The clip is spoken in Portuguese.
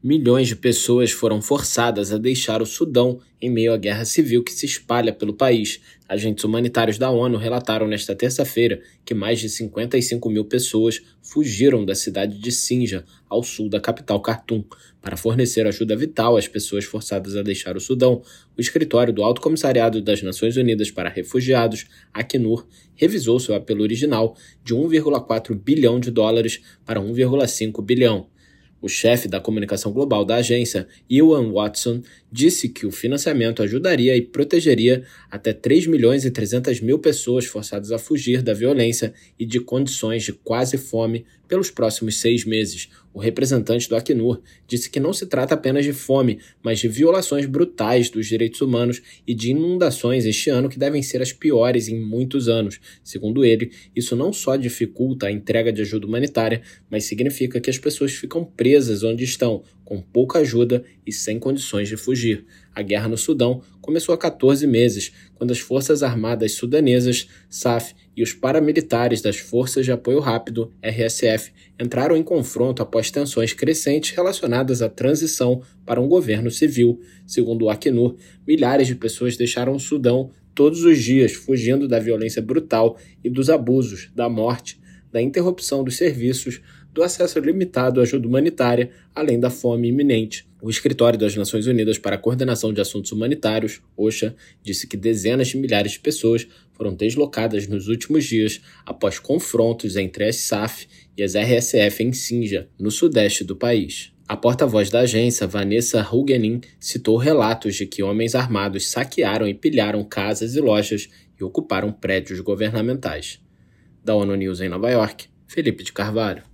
Milhões de pessoas foram forçadas a deixar o Sudão em meio à guerra civil que se espalha pelo país. Agentes humanitários da ONU relataram nesta terça-feira que mais de 55 mil pessoas fugiram da cidade de Sinja, ao sul da capital Khartoum. Para fornecer ajuda vital às pessoas forçadas a deixar o Sudão, o escritório do Alto Comissariado das Nações Unidas para Refugiados, Acnur, revisou seu apelo original de 1,4 bilhão de dólares para 1,5 bilhão. O chefe da comunicação global da agência, Ewan Watson, disse que o financiamento ajudaria e protegeria até 3 milhões e 300 mil pessoas forçadas a fugir da violência e de condições de quase fome pelos próximos 6 meses. O representante do Acnur disse que não se trata apenas de fome, mas de violações brutais dos direitos humanos e de inundações este ano que devem ser as piores em muitos anos. Segundo ele, isso não só dificulta a entrega de ajuda humanitária, mas significa que as pessoas ficam presas onde estão, com pouca ajuda e sem condições de fugir. A guerra no Sudão começou há 14 meses, quando as Forças Armadas Sudanesas, SAF, e os paramilitares das Forças de Apoio Rápido, RSF, entraram em confronto após tensões crescentes relacionadas à transição para um governo civil. Segundo o Acnur, milhares de pessoas deixaram o Sudão todos os dias, fugindo da violência brutal e dos abusos, da morte, da interrupção dos serviços, do acesso limitado à ajuda humanitária, além da fome iminente. O Escritório das Nações Unidas para a Coordenação de Assuntos Humanitários, OCHA, disse que dezenas de milhares de pessoas foram deslocadas nos últimos dias após confrontos entre as SAF e as RSF em Sinja, no sudeste do país. A porta-voz da agência, Vanessa Hugenin, citou relatos de que homens armados saquearam e pilharam casas e lojas e ocuparam prédios governamentais. Da ONU News em Nova York, Felipe de Carvalho.